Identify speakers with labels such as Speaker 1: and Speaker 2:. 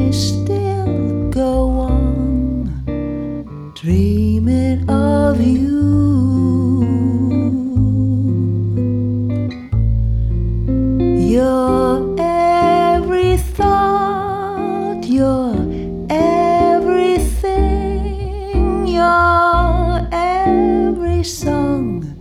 Speaker 1: I still go on dreaming of you. Your every thought, your everything, your every song